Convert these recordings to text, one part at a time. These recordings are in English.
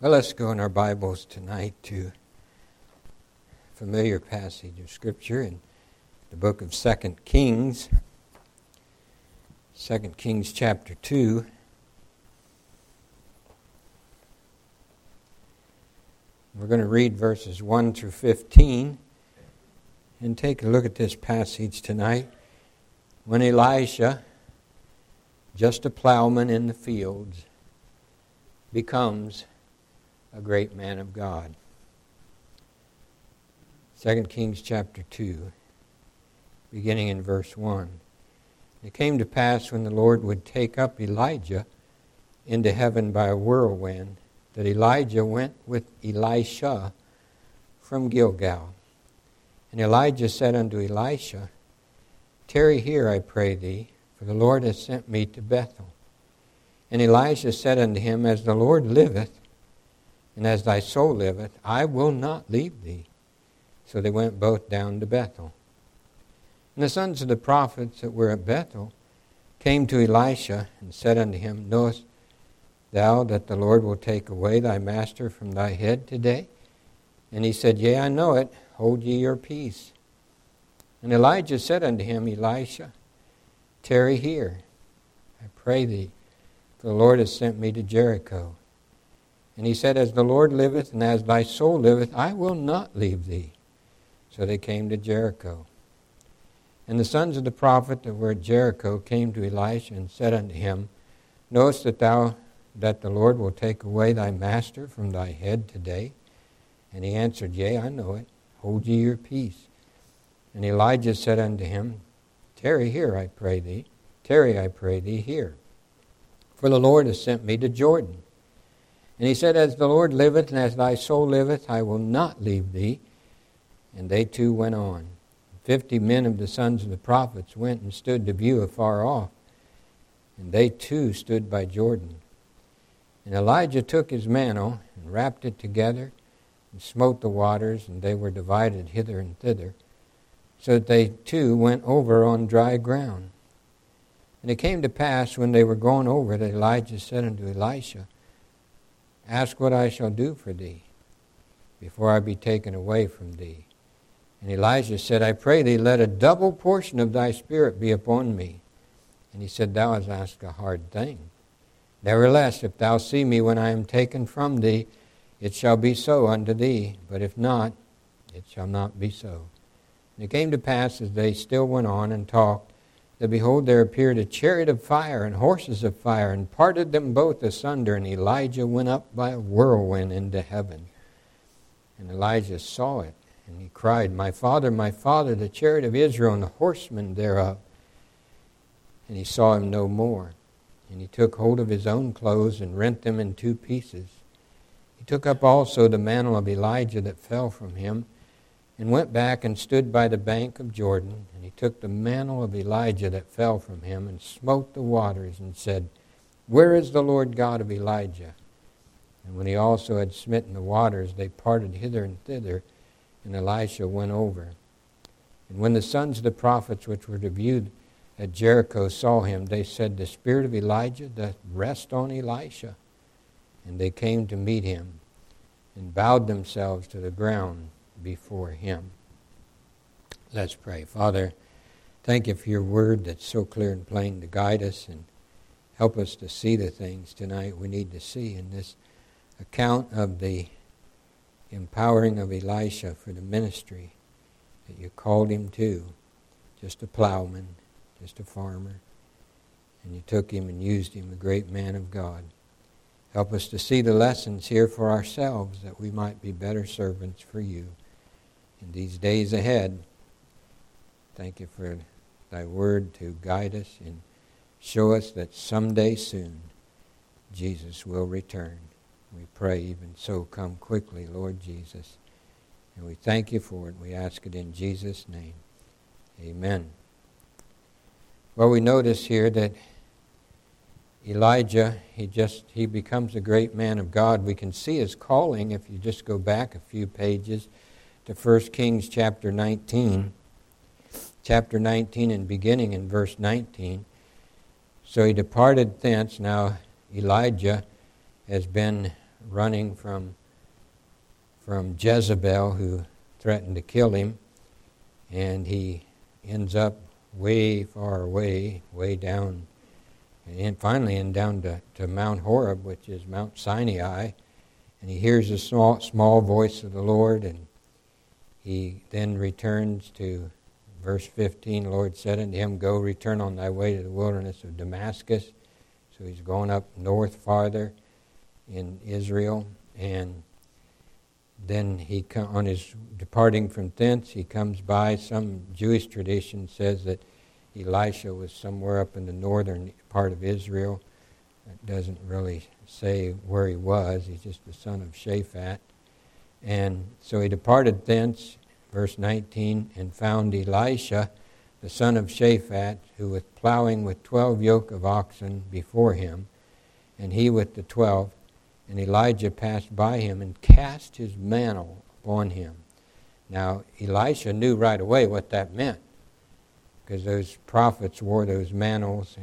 Well, let's go in our Bibles tonight to a familiar passage of Scripture in the book of 2 Kings. 2 Kings chapter 2. We're going to read verses 1 through 15 and take a look at this passage tonight. When Elisha, just a plowman in the fields, becomes a great man of God. 2 Kings chapter 2, beginning in verse 1. It came to pass when the Lord would take up Elijah into heaven by a whirlwind, that Elijah went with Elisha from Gilgal. And Elijah said unto Elisha, Tarry here, I pray thee, for the Lord hath sent me to Bethel. And Elisha said unto him, As the Lord liveth, and as thy soul liveth, I will not leave thee. So they went both down to Bethel. And the sons of the prophets that were at Bethel came to Elisha and said unto him, Knowest thou that the Lord will take away thy master from thy head today? And he said, Yea, I know it. Hold ye your peace. And Elijah said unto him, Elisha, tarry here, I pray thee, for the Lord has sent me to Jericho. And he said, As the Lord liveth, and as thy soul liveth, I will not leave thee. So they came to Jericho. And the sons of the prophet that were at Jericho came to Elisha and said unto him, Knowest that the Lord will take away thy master from thy head today? And he answered, Yea, I know it. Hold ye your peace. And Elijah said unto him, Tarry here, I pray thee. Tarry, I pray thee, here. For the Lord has sent me to Jordan. And he said, As the Lord liveth, and as thy soul liveth, I will not leave thee. And they two went on. 50 men of the sons of the prophets went and stood to view afar off. And they too stood by Jordan. And Elijah took his mantle, and wrapped it together, and smote the waters, and they were divided hither and thither, so that they too went over on dry ground. And it came to pass, when they were gone over, that Elijah said unto Elisha, Ask what I shall do for thee, before I be taken away from thee. And Elijah said, I pray thee, let a double portion of thy spirit be upon me. And he said, Thou hast asked a hard thing. Nevertheless, if thou see me when I am taken from thee, it shall be so unto thee. But if not, it shall not be so. And it came to pass, as they still went on and talked, that behold, there appeared a chariot of fire and horses of fire, and parted them both asunder, and Elijah went up by a whirlwind into heaven. And Elijah saw it, and he cried, my father, the chariot of Israel, and the horsemen thereof. And he saw him no more. And he took hold of his own clothes, and rent them in two pieces. He took up also the mantle of Elijah that fell from him, and went back and stood by the bank of Jordan. And he took the mantle of Elijah that fell from him, and smote the waters, and said, Where is the Lord God of Elijah? And when he also had smitten the waters, they parted hither and thither, and Elisha went over. And when the sons of the prophets which were to view at Jericho saw him, they said, The spirit of Elijah doth rest on Elisha. And they came to meet him, and bowed themselves to the ground before him. Let's pray. Father, thank you for your word that's so clear and plain to guide us and help us to see the things tonight we need to see in this account of the empowering of Elisha for the ministry that you called him to. Just a plowman, just a farmer. And you took him and used him, a great man of God. Help us to see the lessons here for ourselves, that we might be better servants for you in these days ahead. Thank you for thy word to guide us and show us that someday soon Jesus will return. We pray even so, come quickly, Lord Jesus. And we thank you for it. We ask it in Jesus' name. Amen. Well, we notice here that Elijah, he becomes a great man of God. We can see his calling if you just go back a few pages to 1 Kings chapter 19. Chapter 19 and beginning in verse 19. So he departed thence. Now Elijah has been running from Jezebel, who threatened to kill him, and he ends up way far away, way down, and finally down to Mount Horeb, which is Mount Sinai, and he hears the small voice of the Lord, and he then returns to verse 15. The Lord said unto him, Go, return on thy way to the wilderness of Damascus. So he's going up north farther in Israel, and then on his departing from thence, he comes by. Some Jewish tradition says that Elisha was somewhere up in the northern part of Israel. It doesn't really say where he was. He's just the son of Shaphat. And so he departed thence, verse 19, and found Elisha, the son of Shaphat, who was plowing with 12 yoke of oxen before him, and he with the 12. And Elijah passed by him and cast his mantle upon him. Now, Elisha knew right away what that meant, because those prophets wore those mantles,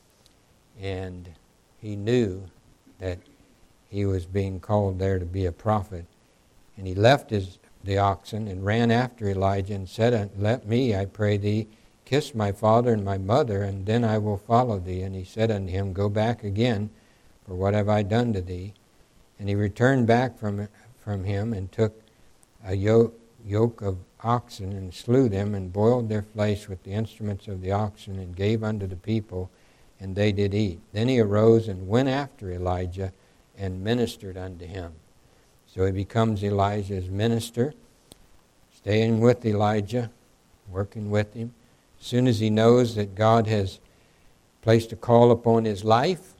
and he knew that he was being called there to be a prophet. And he left the oxen and ran after Elijah and said, Let me, I pray thee, kiss my father and my mother, and then I will follow thee. And he said unto him, Go back again, for what have I done to thee? And he returned back from him and took a yoke of oxen and slew them and boiled their flesh with the instruments of the oxen and gave unto the people, and they did eat. Then he arose and went after Elijah and ministered unto him. So he becomes Elijah's minister, staying with Elijah, working with him. As soon as he knows that God has placed a call upon his life,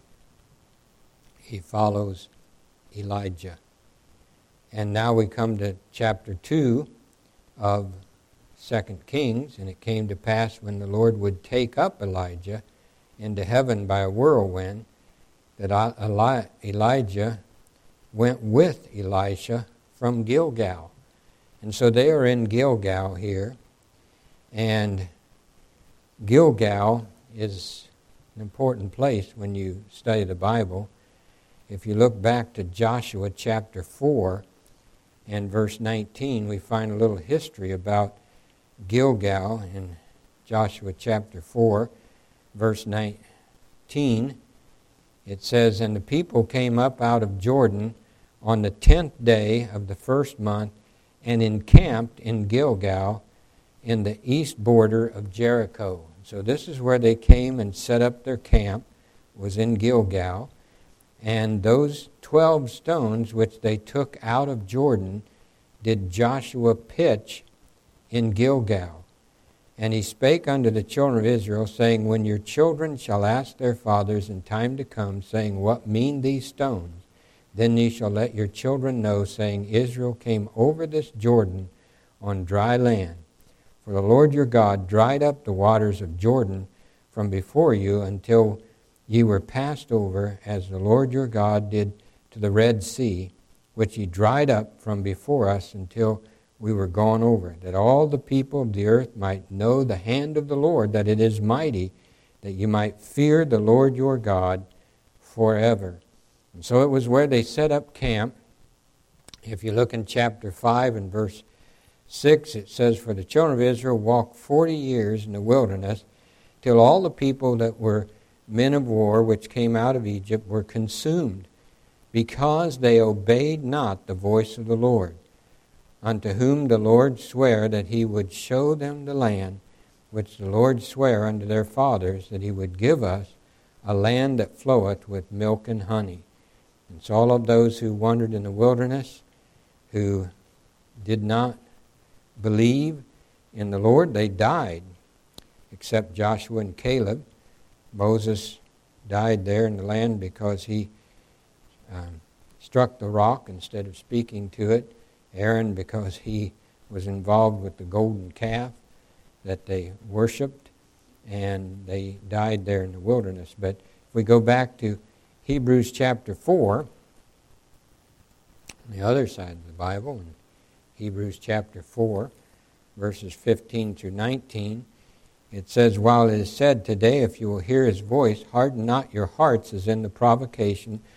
he follows Elijah. And now we come to chapter 2 of 2 Kings, and it came to pass when the Lord would take up Elijah into heaven by a whirlwind, that Elijah went with Elisha from Gilgal. And so they are in Gilgal here, and Gilgal is an important place when you study the Bible. If you look back to Joshua chapter 4 and verse 19, we find a little history about Gilgal in Joshua chapter 4, verse 19. It says, And the people came up out of Jordan on the 10th day of the first month and encamped in Gilgal in the east border of Jericho. So this is where they came and set up their camp, was in Gilgal. And those 12 stones which they took out of Jordan did Joshua pitch in Gilgal. And he spake unto the children of Israel, saying, When your children shall ask their fathers in time to come, saying, What mean these stones? Then ye shall let your children know, saying, Israel came over this Jordan on dry land. For the Lord your God dried up the waters of Jordan from before you until ye were passed over, as the Lord your God did to the Red Sea, which he dried up from before us until we were gone over, that all the people of the earth might know the hand of the Lord, that it is mighty, that you might fear the Lord your God forever. And so it was where they set up camp. If you look in chapter 5 and verse 6, it says, For the children of Israel walked 40 years in the wilderness, till all the people that were men of war which came out of Egypt were consumed, because they obeyed not the voice of the Lord, unto whom the Lord sware that he would show them the land, which the Lord sware unto their fathers, that he would give us, a land that floweth with milk and honey. And so all of those who wandered in the wilderness, who did not believe in the Lord, they died, except Joshua and Caleb. Moses died there in the land because he struck the rock instead of speaking to it. Aaron, because he was involved with the golden calf that they worshipped, and they died there in the wilderness. But if we go back to Hebrews chapter 4, on the other side of the Bible, in Hebrews chapter 4, verses 15 through 19, it says, While it is said today, if you will hear his voice, harden not your hearts as in the provocation,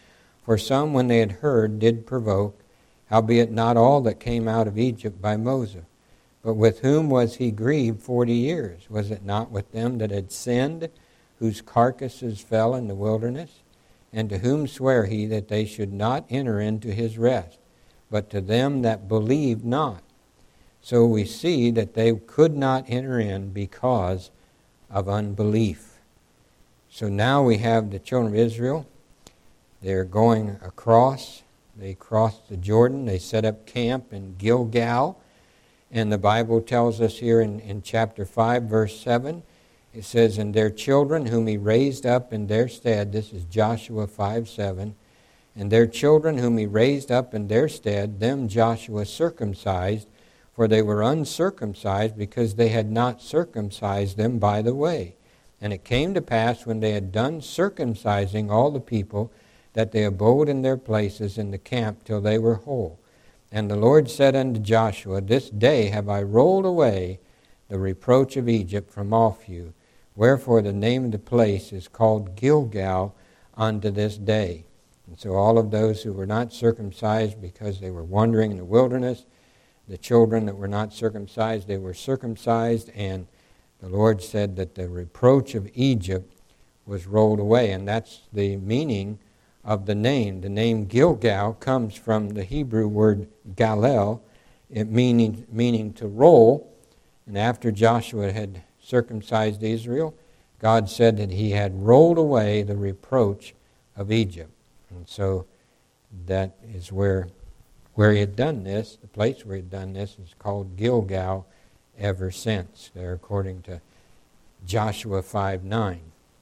For some, when they had heard, did provoke, howbeit not all that came out of Egypt by Moses. But with whom was he grieved 40 years? Was it not with them that had sinned, whose carcasses fell in the wilderness? And to whom sware he that they should not enter into his rest, but to them that believed not? So we see that they could not enter in because of unbelief. So now we have the children of Israel. They're going across. They crossed the Jordan. They set up camp in Gilgal. And the Bible tells us here in chapter 5, verse 7, it says, "And their children whom he raised up in their stead," this is Joshua 5:7, "and their children whom he raised up in their stead, them Joshua circumcised, for they were uncircumcised, because they had not circumcised them by the way. And it came to pass, when they had done circumcising all the people, that they abode in their places in the camp till they were whole. And the Lord said unto Joshua, This day have I rolled away the reproach of Egypt from off you. Wherefore the name of the place is called Gilgal unto this day." And so all of those who were not circumcised because they were wandering in the wilderness, the children that were not circumcised, they were circumcised, and the Lord said that the reproach of Egypt was rolled away. And that's the meaning of the name. The name Gilgal comes from the Hebrew word galel, it meaning to roll. And after Joshua had circumcised Israel, God said that he had rolled away the reproach of Egypt. And so that is where he had done this. The place where he had done this is called Gilgal ever since, there according to Joshua 5:9.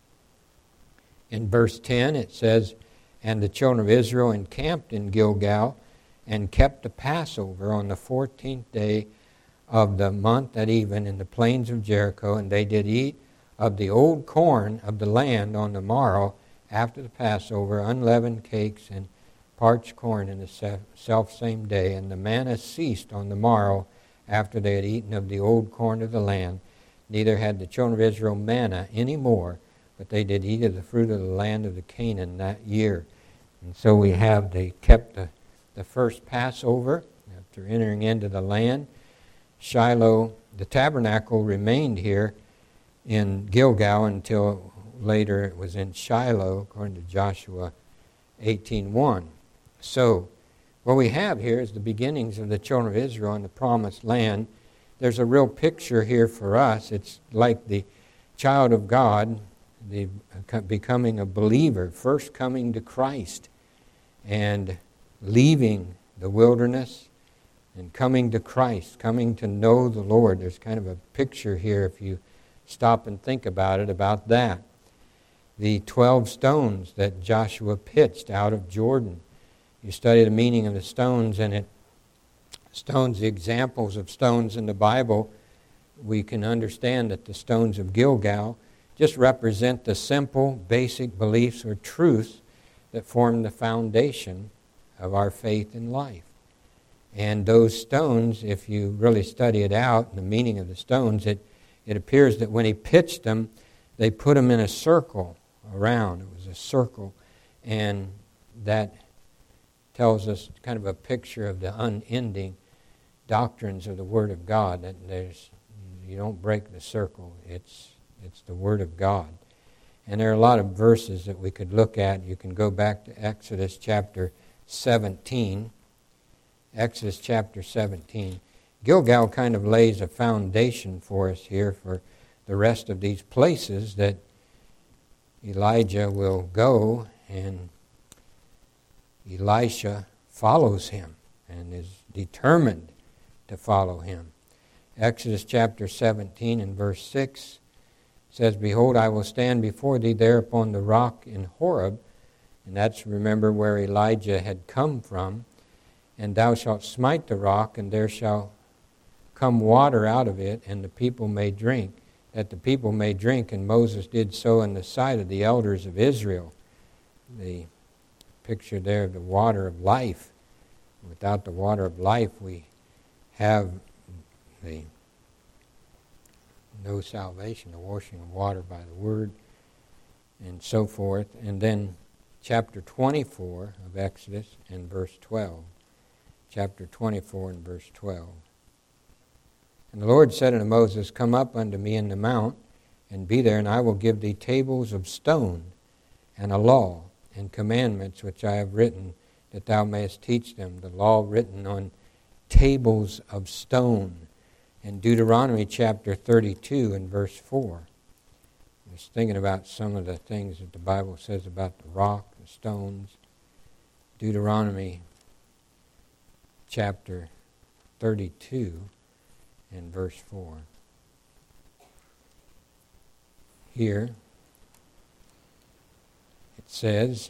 In verse 10 it says, "And the children of Israel encamped in Gilgal, and kept the Passover on the 14th day of the month at even in the plains of Jericho. And they did eat of the old corn of the land on the morrow after the Passover, unleavened cakes and parched corn in the selfsame day. And the manna ceased on the morrow after they had eaten of the old corn of the land. Neither had the children of Israel manna any more, but they did eat of the fruit of the land of the Canaan that year." And so they kept the first Passover after entering into the land. Shiloh, the tabernacle remained here in Gilgal until later it was in Shiloh, according to Joshua 18:1. So what we have here is the beginnings of the children of Israel in the promised land. There's a real picture here for us. It's like the child of God, the becoming a believer, first coming to Christ and leaving the wilderness and coming to Christ, coming to know the Lord. There's kind of a picture here, if you stop and think about it, about that. The 12 stones that Joshua pitched out of Jordan. You study the meaning of the stones, and the examples of stones in the Bible, we can understand that the stones of Gilgal just represent the simple, basic beliefs or truths that form the foundation of our faith in life. And those stones, if you really study it out, the meaning of the stones, it appears that when he pitched them, they put them in a circle around. It was a circle, and that tells us kind of a picture of the unending doctrines of the Word of God, that you don't break the circle. It's the Word of God. And there are a lot of verses that we could look at. You can go back to Exodus chapter 17. Exodus chapter 17. Gilgal kind of lays a foundation for us here for the rest of these places that Elijah will go, and Elisha follows him and is determined to follow him. Exodus chapter 17 and verse 6 says, "Behold, I will stand before thee there upon the rock in Horeb," and that's, remember, where Elijah had come from, "and thou shalt smite the rock, and there shall come water out of it, and the people may drink, that the people may drink. And Moses did so in the sight of the elders of Israel." The picture there of the water of life. Without the water of life, we have no salvation, the washing of water by the Word, and so forth. And then chapter 24 of Exodus and verse 12. Chapter 24 and verse 12. And the Lord said unto Moses, Come up unto me in the mount, and be there, and I will give thee tables of stone, and a law, and commandments which I have written, that thou mayest teach them. The law written on tables of stone. In Deuteronomy chapter 32 and verse 4. I was thinking about some of the things that the Bible says about the rock, the stones. Deuteronomy chapter 32 and verse 4. Here it says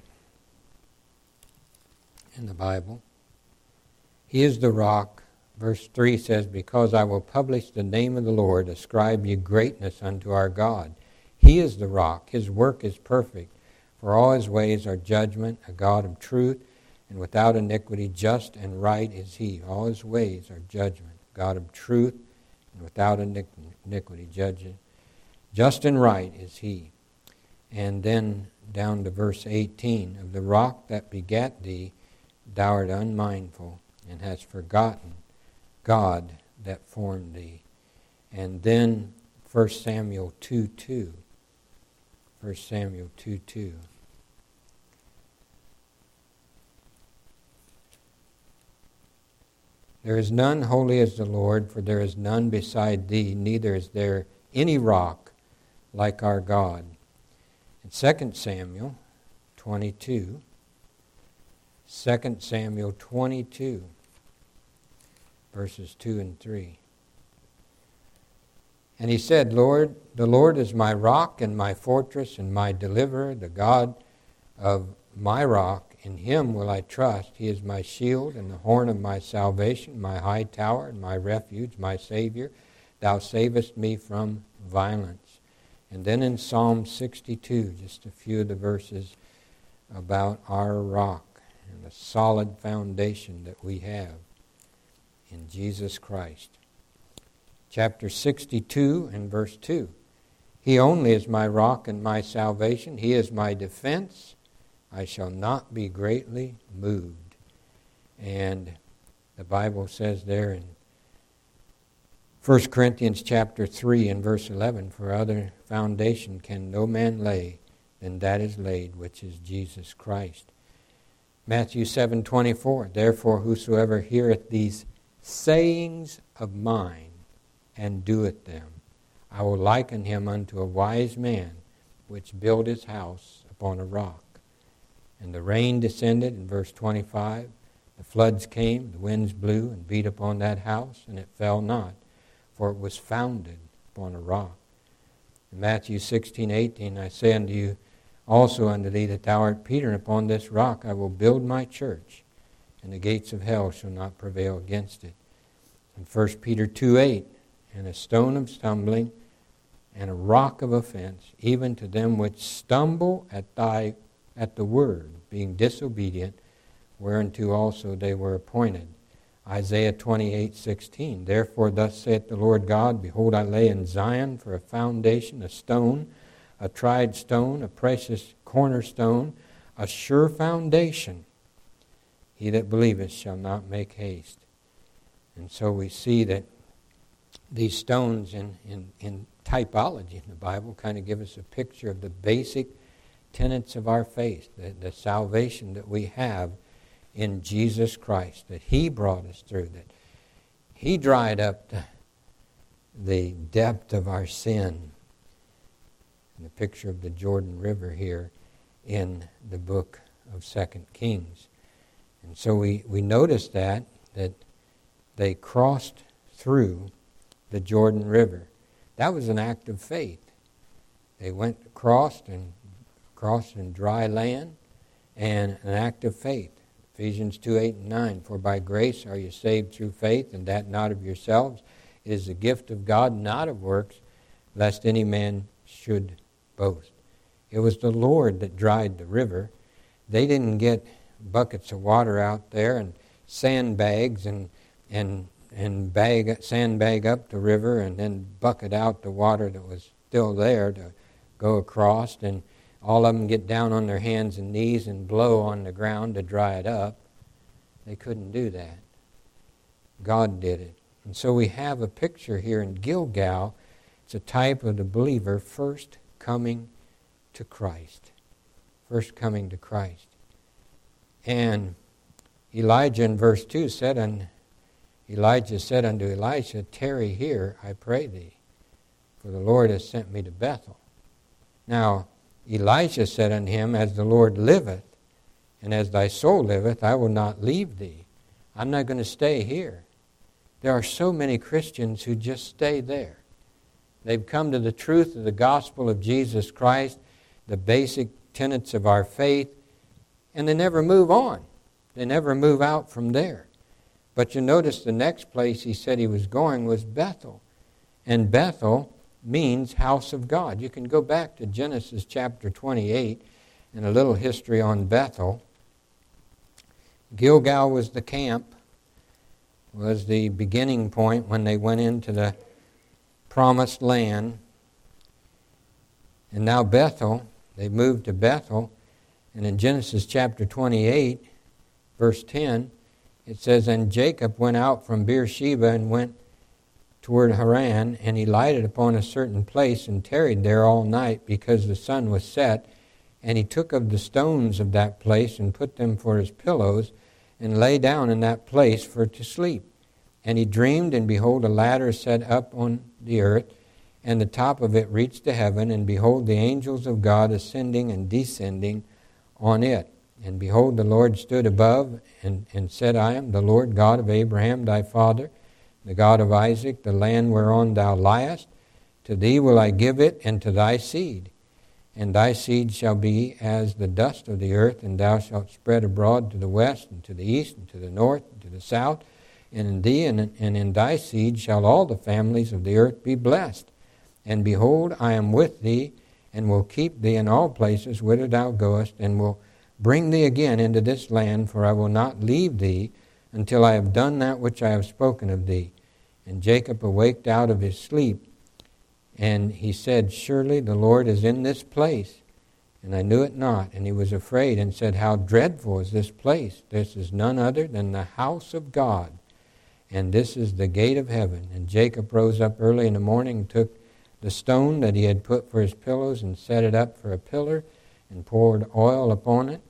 in the Bible, He is the rock. Verse 3 says, Because I will publish the name of the Lord, ascribe ye greatness unto our God. He is the rock. His work is perfect. For all his ways are judgment, a God of truth, and without iniquity, just and right is he. All his ways are judgment, God of truth, and without iniquity, judgment. Just and right is he. And then down to verse 18, Of the rock that begat thee, thou art unmindful, and hast forgotten God that formed thee. And then 1 Samuel 2:2. 1 Samuel 2:2. There is none holy as the Lord, for there is none beside thee, neither is there any rock like our God. In 2 Samuel 22, 2 Samuel 22, verses 2 and 3. And he said, Lord, the Lord is my rock and my fortress and my deliverer, the God of my rock. In him will I trust. He is my shield and the horn of my salvation, my high tower and my refuge, my Savior. Thou savest me from violence. And then in Psalm 62, just a few of the verses about our rock and the solid foundation that we have in Jesus Christ. Chapter 62 and verse 2. He only is my rock and my salvation. He is my defense. I shall not be greatly moved. And the Bible says there in 1 Corinthians chapter 3 and verse 11, For other foundation can no man lay than that is laid, which is Jesus Christ. Matthew 7:24, Therefore whosoever heareth these sayings of mine, and doeth them, I will liken him unto a wise man, which built his house upon a rock. And the rain descended, in verse 25, the floods came, the winds blew, and beat upon that house, and it fell not, for it was founded upon a rock. In Matthew 16:18, I say unto you, also unto thee, that thou art Peter, and upon this rock I will build my church, and the gates of hell shall not prevail against it. In 1 Peter 2:8, And a stone of stumbling, and a rock of offense, even to them which stumble at the word, being disobedient, whereunto also they were appointed. Isaiah 28:16, Therefore thus saith the Lord God, Behold, I lay in Zion for a foundation, a stone, a tried stone, a precious cornerstone, a sure foundation. He that believeth shall not make haste. And so we see that these stones in typology in the Bible kind of give us a picture of the basic tenets of our faith, the salvation that we have in Jesus Christ, that He brought us through, that He dried up the depth of our sin. And the picture of the Jordan River here in the book of 2 Kings. And so we notice that they crossed through the Jordan River. That was an act of faith. They went across in dry land, and an act of faith. Ephesians 2:8-9, For by grace are you saved through faith, and that not of yourselves. It is the gift of God, not of works, lest any man should boast. It was the Lord that dried the river. They didn't get buckets of water out there and sandbags and sandbag up the river and then bucket out the water that was still there to go across. And all of them get down on their hands and knees and blow on the ground to dry it up. They couldn't do that. God did it. And so we have a picture here in Gilgal. It's a type of the believer first coming to Christ. First coming to Christ. And Elijah in verse 2 said, and Elijah said unto Elisha, tarry here, I pray thee, for the Lord has sent me to Bethel. Now Elisha said unto him, as the Lord liveth, and as thy soul liveth, I will not leave thee. I'm not going to stay here. There are so many Christians who just stay there. They've come to the truth of the gospel of Jesus Christ, the basic tenets of our faith, and they never move on. They never move out from there. But you notice the next place he said he was going was Bethel. And Bethel means house of God. You can go back to Genesis chapter 28 and a little history on Bethel. Gilgal was the camp, was the beginning point when they went into the promised land. And now Bethel, they moved to Bethel. And in Genesis chapter 28, verse 10, it says, and Jacob went out from Beersheba and went toward Haran, and he lighted upon a certain place and tarried there all night because the sun was set. And he took of the stones of that place and put them for his pillows and lay down in that place for to sleep. And he dreamed, and behold, a ladder set up on the earth, and the top of it reached to heaven, and behold, the angels of God ascending and descending on it. And behold, the Lord stood above and said, I am the Lord God of Abraham thy father, the God of Isaac, the land whereon thou liest. To thee will I give it, and to thy seed. And thy seed shall be as the dust of the earth, and thou shalt spread abroad to the west, and to the east, and to the north, and to the south. And in thee and in thy seed shall all the families of the earth be blessed. And behold, I am with thee, and will keep thee in all places whither thou goest, and will bring thee again into this land, for I will not leave thee until I have done that which I have spoken of thee. And Jacob awaked out of his sleep, and he said, surely the Lord is in this place, and I knew it not. And he was afraid and said, how dreadful is this place! This is none other than the house of God, and this is the gate of heaven. And Jacob rose up early in the morning and took the stone that he had put for his pillows and set it up for a pillar, and poured oil upon it,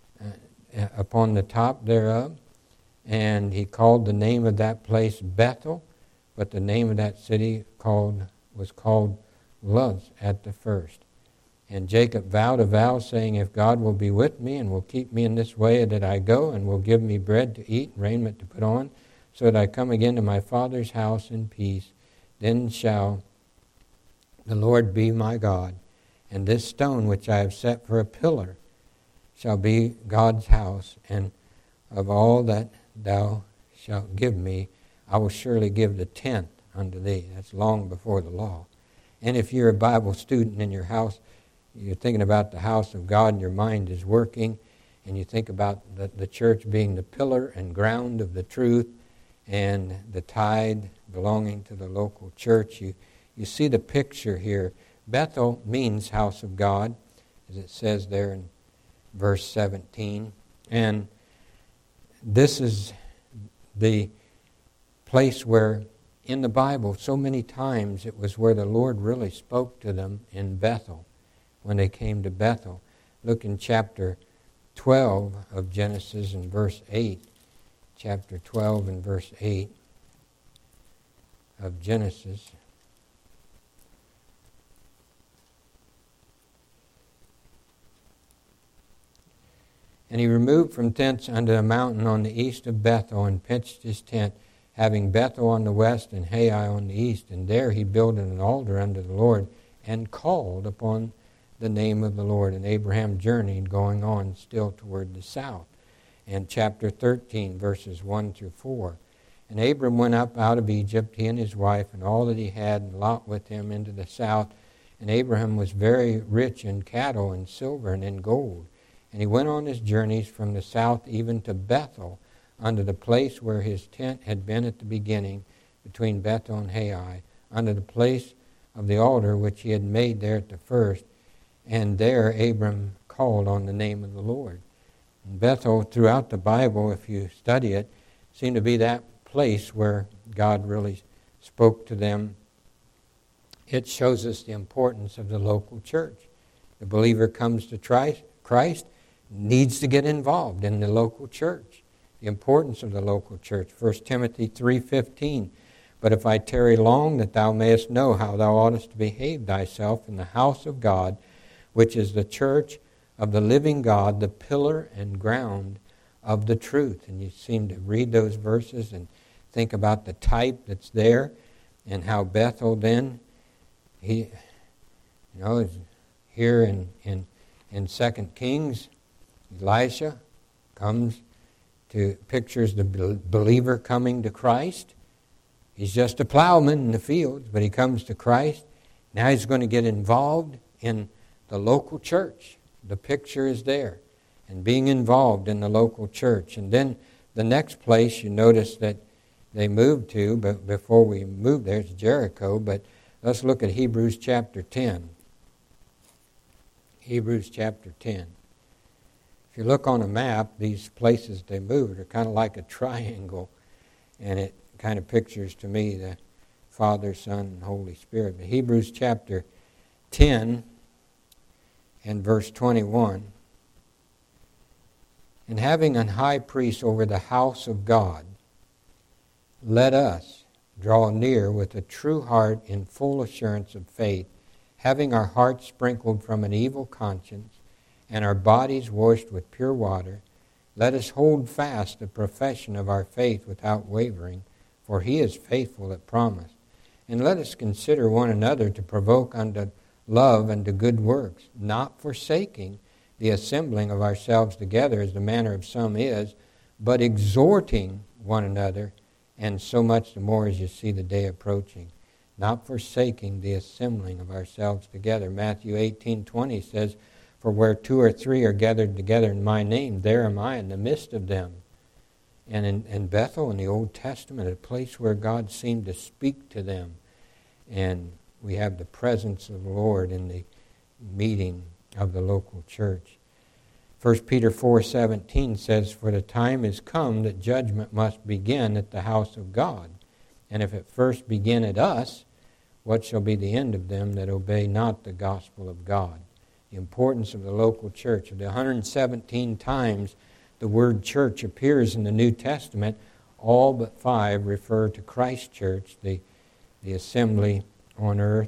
upon the top thereof. And he called the name of that place Bethel, but the name of that city was called Luz at the first. And Jacob vowed a vow, saying, if God will be with me, and will keep me in this way that I go, and will give me bread to eat and raiment to put on, so that I come again to my father's house in peace, then shall the Lord be my God, and this stone which I have set for a pillar shall be God's house, and of all that thou shalt give me, I will surely give the tenth unto thee. That's long before the law. And if you're a Bible student in your house, you're thinking about the house of God and your mind is working, and you think about the church being the pillar and ground of the truth and the tithe belonging to the local church, you see the picture here. Bethel means house of God, as it says there in verse 17. And this is the place where, in the Bible, so many times it was where the Lord really spoke to them in Bethel, when they came to Bethel. Look in chapter 12 of Genesis and verse 8. Chapter 12 and verse 8 of Genesis. And he removed from thence unto a mountain on the east of Bethel, and pitched his tent, having Bethel on the west and Hai on the east. And there he builded an altar unto the Lord, and called upon the name of the Lord. And Abraham journeyed, going on still toward the south. And chapter 13, verses 1 through 4. And Abram went up out of Egypt, he and his wife, and all that he had, and Lot with him, into the south. And Abraham was very rich in cattle and silver and in gold. And he went on his journeys from the south even to Bethel, unto the place where his tent had been at the beginning, between Bethel and Hai, unto the place of the altar which he had made there at the first. And there Abram called on the name of the Lord. And Bethel, throughout the Bible, if you study it, seemed to be that place where God really spoke to them. It shows us the importance of the local church. The believer comes to Christ, needs to get involved in the local church. The importance of the local church. 1 Timothy 3:15. But if I tarry long, that thou mayest know how thou oughtest to behave thyself in the house of God, which is the church of the living God, the pillar and ground of the truth. And you seem to read those verses and think about the type that's there, and how Bethel then, is here in 2 Kings, Elisha pictures the believer coming to Christ. He's just a plowman in the fields, but he comes to Christ. Now he's going to get involved in the local church. The picture is there. And being involved in the local church. And then the next place you notice that they moved to, but before we move there, it's Jericho. But let's look at Hebrews chapter 10. Hebrews chapter 10. If you look on a map, these places they moved are kind of like a triangle. And it kind of pictures to me the Father, Son, and Holy Spirit. But Hebrews chapter 10 and verse 21. And having an high priest over the house of God, let us draw near with a true heart in full assurance of faith, having our hearts sprinkled from an evil conscience and our bodies washed with pure water. Let us hold fast the profession of our faith without wavering, for he is faithful that promised. And let us consider one another to provoke unto love and to good works, not forsaking the assembling of ourselves together as the manner of some is, but exhorting one another, and so much the more as you see the day approaching. Not forsaking the assembling of ourselves together. Matthew 18:20 says, for where 2 or 3 are gathered together in my name, there am I in the midst of them. And in Bethel in the Old Testament, a place where God seemed to speak to them. And we have the presence of the Lord in the meeting of the local church. 1 Peter 4:17 says, for the time is come that judgment must begin at the house of God. And if it first begin at us, what shall be the end of them that obey not the gospel of God? The importance of the local church. Of the 117 times the word church appears in the New Testament, all but 5 refer to Christ Church, the assembly on earth,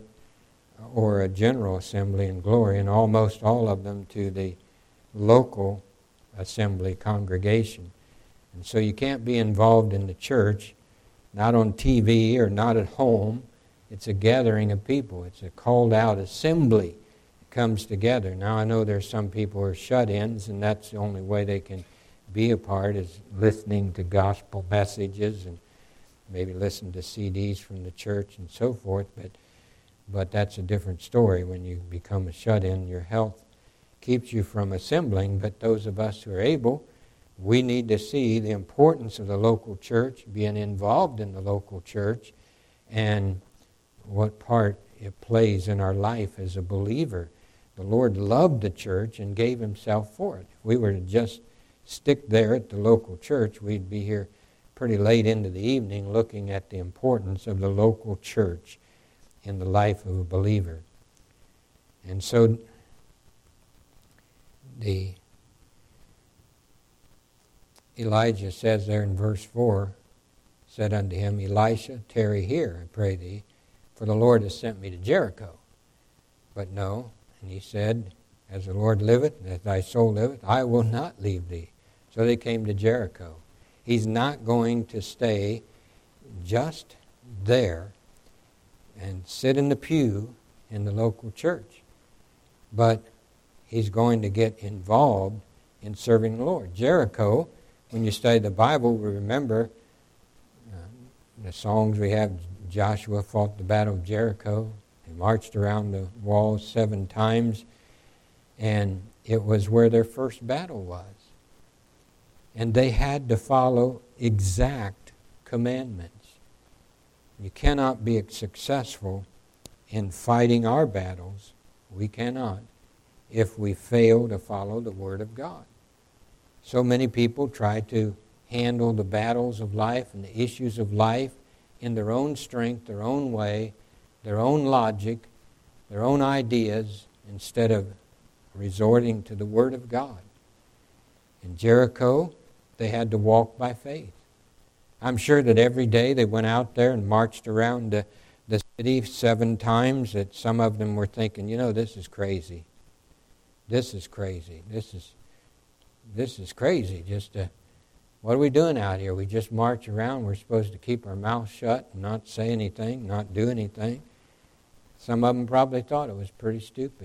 or a general assembly in glory, and almost all of them to the local assembly congregation. And so you can't be involved in the church, not on TV or not at home. It's a gathering of people. It's a called out assembly that comes together. Now I know there's some people who are shut-ins, and that's the only way they can be a part is listening to gospel messages and maybe listen to CDs from the church and so forth, but that's a different story. When you become a shut-in, your health keeps you from assembling, but those of us who are able, we need to see the importance of the local church, being involved in the local church, and what part it plays in our life as a believer. The Lord loved the church and gave himself for it. If we were to just stick there at the local church, we'd be here pretty late into the evening looking at the importance of the local church in the life of a believer. And so Elijah says there in verse 4, said unto him, Elisha, tarry here, I pray thee, for the Lord has sent me to Jericho. But no, and he said, as the Lord liveth, and as thy soul liveth, I will not leave thee. So they came to Jericho. He's not going to stay just there and sit in the pew in the local church, but he's going to get involved in serving the Lord. Jericho, when you study the Bible, we remember the songs we have. Joshua fought the battle of Jericho. They marched around the walls 7 times, and it was where their first battle was. And they had to follow exact commandments. You cannot be successful in fighting our battles. We cannot. if we fail to follow the Word of God. So many people try to handle the battles of life and the issues of life in their own strength, their own way, their own logic, their own ideas, instead of resorting to the Word of God. In Jericho, they had to walk by faith. I'm sure that every day they went out there and marched around the city 7 times, that some of them were thinking, this is crazy. This is crazy. This is crazy. What are we doing out here? We just march around. We're supposed to keep our mouth shut and not say anything, not do anything. Some of them probably thought it was pretty stupid.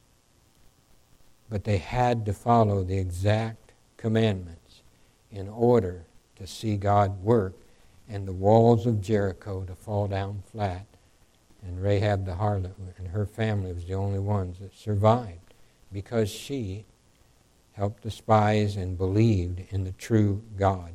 But they had to follow the exact commandments in order to see God work and the walls of Jericho to fall down flat. And Rahab the harlot and her family was the only ones that survived because she helped the spies and believed in the true God.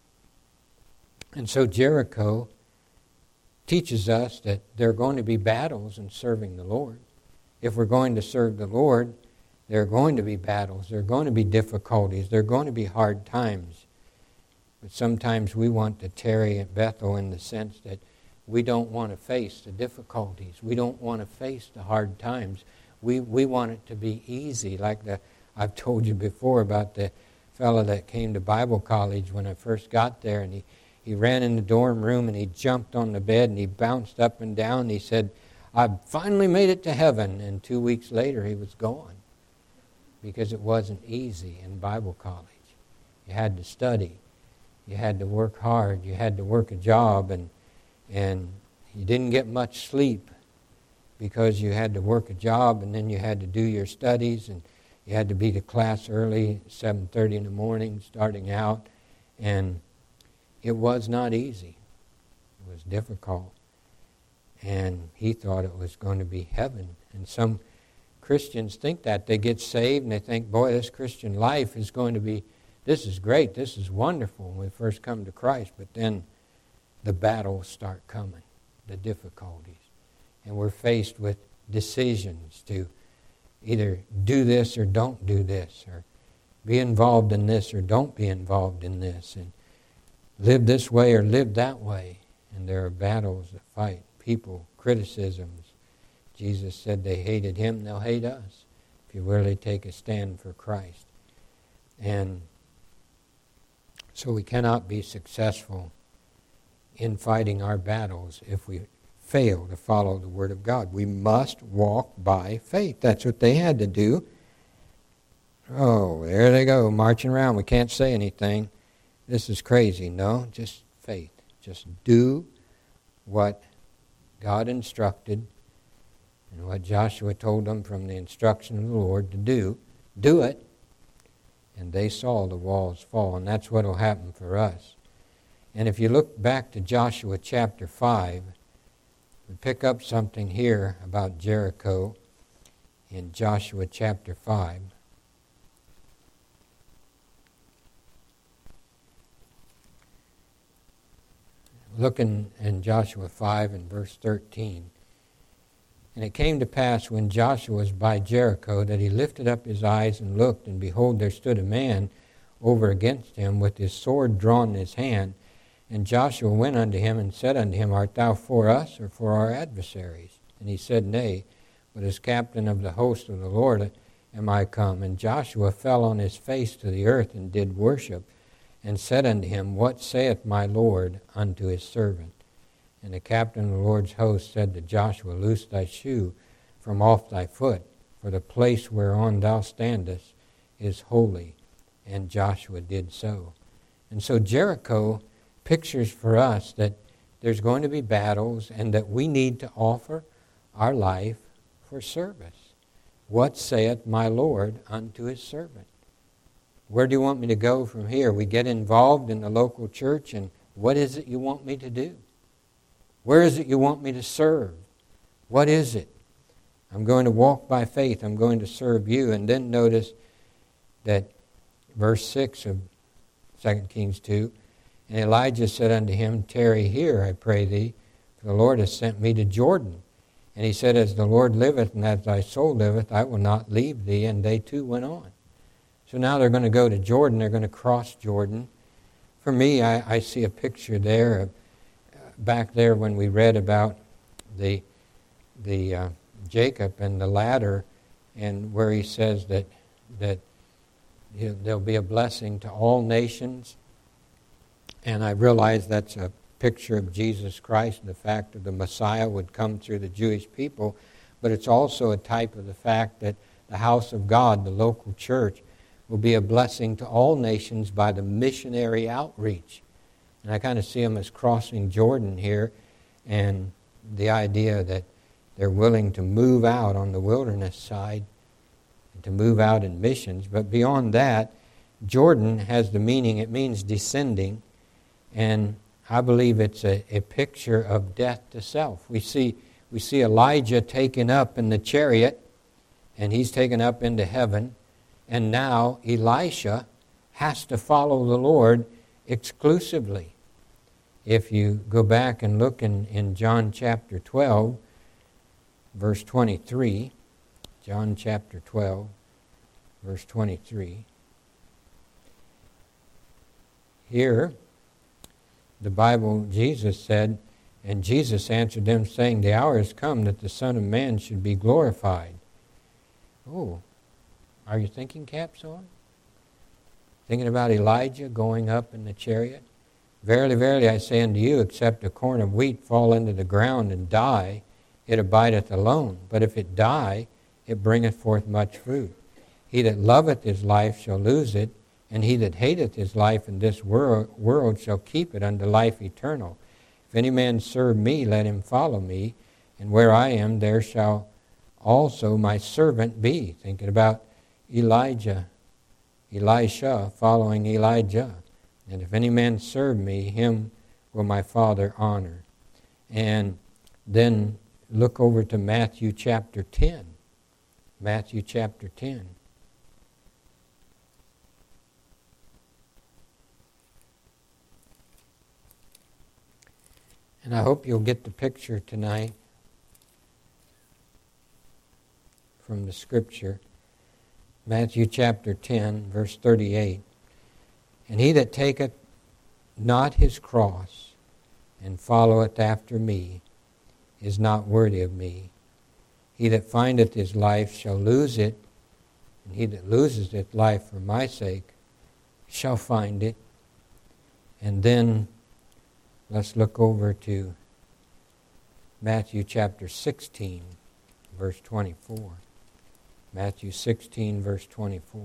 And so Jericho teaches us that there are going to be battles in serving the Lord. If we're going to serve the Lord, there are going to be battles. There are going to be difficulties. There are going to be hard times. But sometimes we want to tarry at Bethel in the sense that we don't want to face the difficulties. We don't want to face the hard times. We want it to be easy, like I've told you before about the fellow that came to Bible college when I first got there, and he ran in the dorm room and he jumped on the bed and he bounced up and down. He said, "I finally made it to heaven." And 2 weeks later he was gone because it wasn't easy in Bible college. You had to study. You had to work hard. You had to work a job, and you didn't get much sleep because you had to work a job, and then you had to do your studies, and you had to be to class early, 7:30 in the morning, starting out. And it was not easy. It was difficult. And he thought it was going to be heaven. And some Christians think that. They get saved and they think, boy, this Christian life is going to be, this is great, this is wonderful when we first come to Christ. But then the battles start coming, the difficulties. And we're faced with decisions to either do this or don't do this, or be involved in this or don't be involved in this, and live this way or live that way. And there are battles that fight, people, criticisms. Jesus said they hated him, they'll hate us if you really take a stand for Christ. And so we cannot be successful in fighting our battles if we fail to follow the Word of God. We must walk by faith. That's what they had to do. Oh, there they go, marching around. We can't say anything. This is crazy. No, just faith. Just do what God instructed and what Joshua told them from the instruction of the Lord to do. Do it. And they saw the walls fall. And that's what will happen for us. And if you look back to Joshua chapter 5, we pick up something here about Jericho in Joshua chapter 5. Looking in Joshua 5 and verse 13. And it came to pass when Joshua was by Jericho that he lifted up his eyes and looked, and behold, there stood a man over against him with his sword drawn in his hand. And Joshua went unto him and said unto him, Art thou for us or for our adversaries? And he said, Nay, but as captain of the host of the Lord am I come. And Joshua fell on his face to the earth and did worship, and said unto him, What saith my Lord unto his servant? And the captain of the Lord's host said to Joshua, Loose thy shoe from off thy foot, for the place whereon thou standest is holy. And Joshua did so. And so Jericho pictures for us that there's going to be battles and that we need to offer our life for service. What saith my Lord unto his servant? Where do you want me to go from here? We get involved in the local church, and what is it you want me to do? Where is it you want me to serve? What is it? I'm going to walk by faith. I'm going to serve you. And then notice that verse 6 of 2 Kings 2, And Elijah said unto him, Tarry here, I pray thee, for the Lord has sent me to Jordan. And he said, as the Lord liveth and as thy soul liveth, I will not leave thee. And they too went on. So now they're going to go to Jordan. They're going to cross Jordan. For me, I see a picture there of back there when we read about the Jacob and the ladder, and where he says that there'll be a blessing to all nations. And I realize that's a picture of Jesus Christ and the fact that the Messiah would come through the Jewish people, but it's also a type of the fact that the house of God, the local church, will be a blessing to all nations by the missionary outreach. And I kind of see them as crossing Jordan here, and the idea that they're willing to move out on the wilderness side and to move out in missions. But beyond that, Jordan has the meaning, it means descending, and I believe it's a picture of death to self. We see Elijah taken up in the chariot, and he's taken up into heaven, and now Elisha has to follow the Lord exclusively. If you go back and look in John chapter 12, verse 23, John chapter 12, verse 23, here, the Bible, Jesus said, and Jesus answered them, saying, the hour is come that the Son of Man should be glorified. Oh, are you thinking caps on? Thinking about Elijah going up in the chariot? Verily, verily, I say unto you, except a corn of wheat fall into the ground and die, it abideth alone. But if it die, it bringeth forth much fruit. He that loveth his life shall lose it, and he that hateth his life in this world shall keep it unto life eternal. If any man serve me, let him follow me, and where I am, there shall also my servant be. Thinking about Elisha following Elijah. And if any man serve me, him will my Father honor. And then look over to Matthew chapter 10. Matthew chapter 10. And I hope you'll get the picture tonight from the Scripture. Matthew chapter 10, verse 38. And he that taketh not his cross and followeth after me is not worthy of me. He that findeth his life shall lose it, and he that loses his life for my sake shall find it. And then let's look over to Matthew chapter 16, verse 24. Matthew 16, verse 24.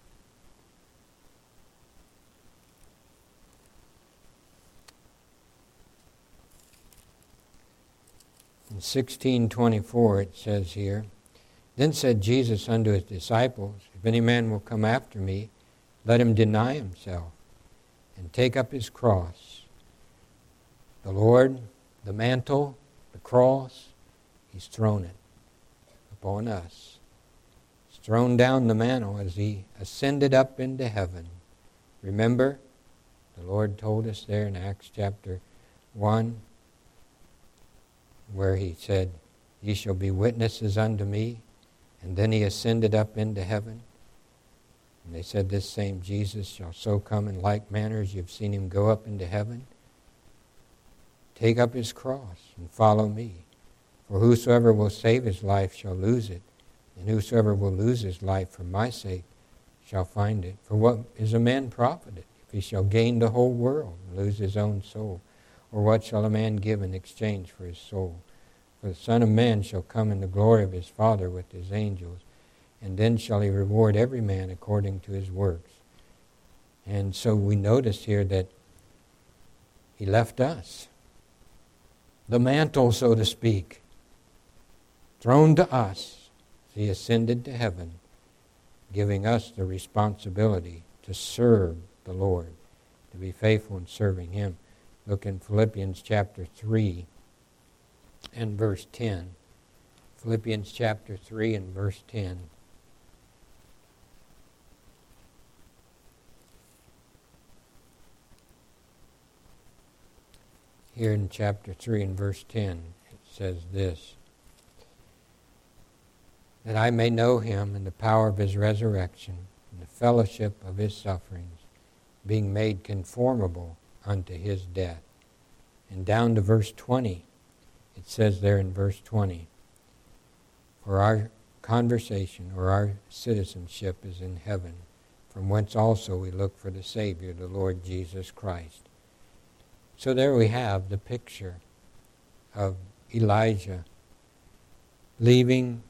In 16:24 it says here, Then said Jesus unto his disciples, If any man will come after me, let him deny himself, and take up his cross. The Lord, the mantle, the cross, he's thrown it upon us. He's thrown down the mantle as he ascended up into heaven. Remember, the Lord told us there in Acts chapter 1, where he said, Ye shall be witnesses unto me. And then he ascended up into heaven. And they said, This same Jesus shall so come in like manner as you've seen him go up into heaven. Take up his cross and follow me. For whosoever will save his life shall lose it, and whosoever will lose his life for my sake shall find it. For what is a man profited, if he shall gain the whole world and lose his own soul? Or what shall a man give in exchange for his soul? For the Son of Man shall come in the glory of his Father with his angels, and then shall he reward every man according to his works. And so we notice here that he left us. The mantle, so to speak, thrown to us. He ascended to heaven, giving us the responsibility to serve the Lord, to be faithful in serving him. Look in Philippians chapter 3 and verse 10. Philippians chapter 3 and verse 10. Here in chapter 3 and verse 10, it says this. that I may know him and the power of his resurrection, and the fellowship of his sufferings, being made conformable unto his death. And down to verse 20, it says there in verse 20, for our conversation or our citizenship is in heaven, from whence also we look for the Savior, the Lord Jesus Christ. So there we have the picture of Elijah leaving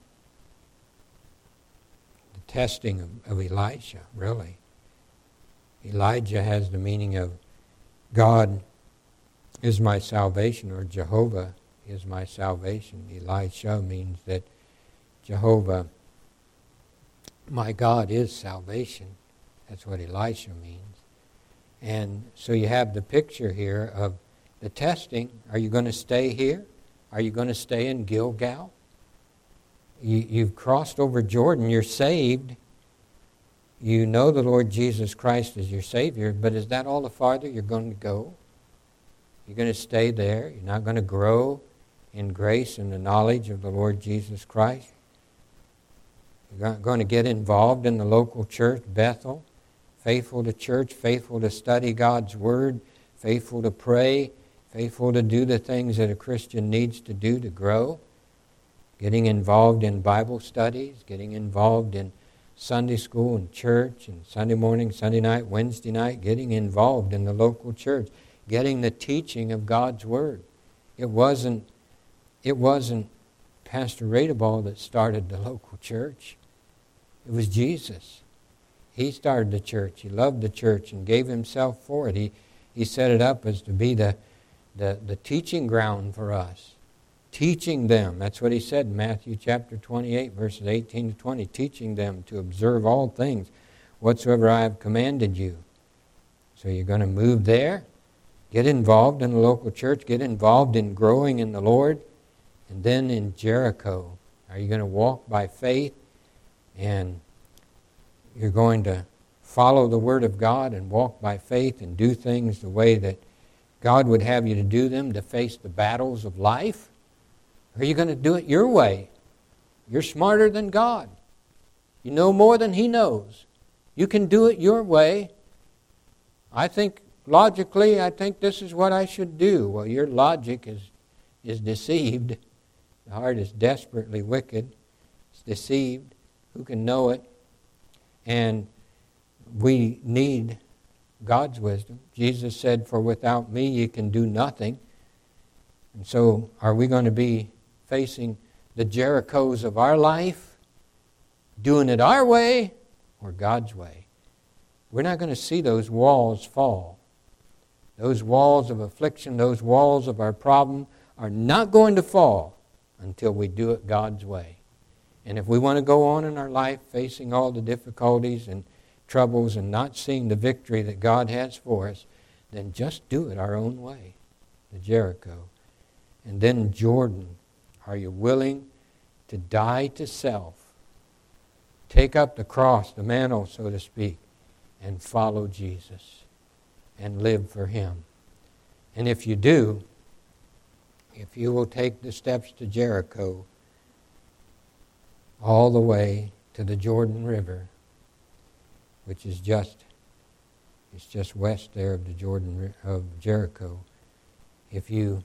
the testing of Elisha, really. Elijah has the meaning of God is my salvation, or Jehovah is my salvation. Elisha means that Jehovah, my God, is salvation. That's what Elisha means. And so you have the picture here of the testing. Are you going to stay here? Are you going to stay in Gilgal? You've crossed over Jordan. You're saved. You know the Lord Jesus Christ is your Savior, but is that all the farther you're going to go? You're going to stay there. You're not going to grow in grace and the knowledge of the Lord Jesus Christ. You're going to get involved in the local church, Bethel, faithful to church, faithful to study God's Word, faithful to pray, faithful to do the things that a Christian needs to do to grow, getting involved in Bible studies, getting involved in Sunday school and church and Sunday morning, Sunday night, Wednesday night, getting involved in the local church, getting the teaching of God's Word. It wasn't Pastor Radeball that started the local church. It was Jesus. He started the church. He loved the church and gave himself for it. He set it up as to be the teaching ground for us. Teaching them. That's what he said in Matthew chapter 28, verses 18 to 20. Teaching them to observe all things whatsoever I have commanded you. So you're going to move there. Get involved in the local church. Get involved in growing in the Lord. And then in Jericho, are you going to walk by faith and you're going to follow the Word of God and walk by faith and do things the way that God would have you to do them to face the battles of life? Or are you going to do it your way? You're smarter than God. You know more than He knows. You can do it your way. Logically, I think this is what I should do. Well, your logic is deceived. The heart is desperately wicked. It's deceived. Who can know it? And we need God's wisdom. Jesus said, for without me you can do nothing. And so are we going to be facing the Jerichos of our life, doing it our way or God's way? We're not going to see those walls fall. Those walls of affliction, those walls of our problem are not going to fall until we do it God's way. And if we want to go on in our life facing all the difficulties and troubles and not seeing the victory that God has for us, then just do it our own way, the Jericho. And then Jordan, are you willing to die to self, take up the cross, the mantle, so to speak, and follow Jesus and live for Him? And if you do, if you will take the steps to Jericho all the way to the Jordan River, which is just west there of the Jordan of Jericho, if you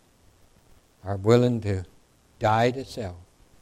are willing to die to self,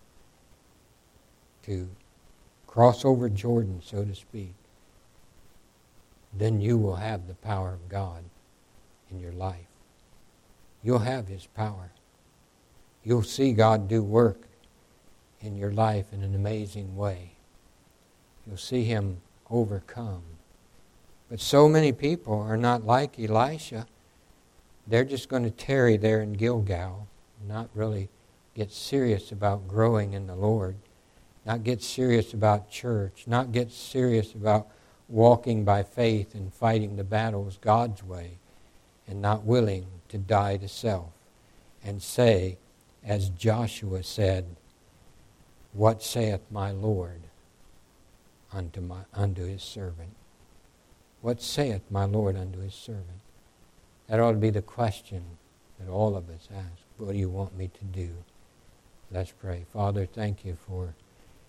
to cross over Jordan, so to speak, then you will have the power of God in your life. You'll have His power. You'll see God do work in your life in an amazing way. You'll see Him overcome. But so many people are not like Elisha. They're just going to tarry there in Gilgal, not really get serious about growing in the Lord, not get serious about church, not get serious about walking by faith and fighting the battles God's way, and not willing to die to self and say, as Joshua said, what saith my Lord unto His servant? What saith my Lord unto His servant? That ought to be the question that all of us ask. What do you want me to do? Let's pray. Father, thank You for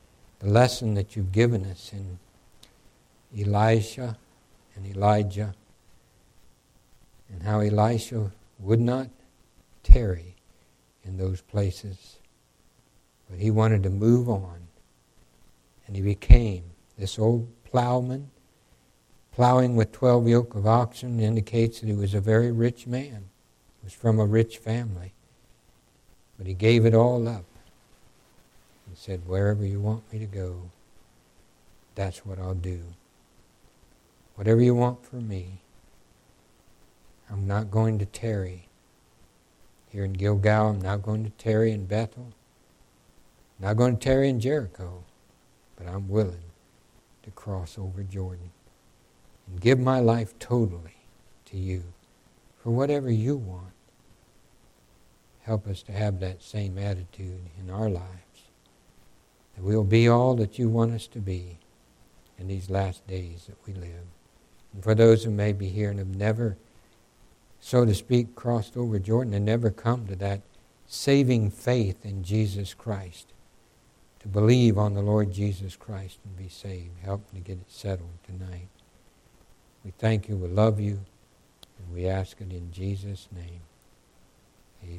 the lesson that you've given us in Elisha and Elijah, and how Elisha would not tarry in those places, but he wanted to move on. And he became this old plowman. Plowing with 12 yoke of oxen indicates that he was a very rich man. He was from a rich family. But he gave it all up and said, wherever you want me to go, that's what I'll do. Whatever you want from me, I'm not going to tarry here in Gilgal. I'm not going to tarry in Bethel. I'm not going to tarry in Jericho. But I'm willing to cross over Jordan and give my life totally to you for whatever you want. Help us to have that same attitude in our lives, that we'll be all that you want us to be in these last days that we live. And for those who may be here and have never, so to speak, crossed over Jordan and never come to that saving faith in Jesus Christ, to believe on the Lord Jesus Christ and be saved, help them to get it settled tonight. We thank you, we love you, and we ask it in Jesus' name.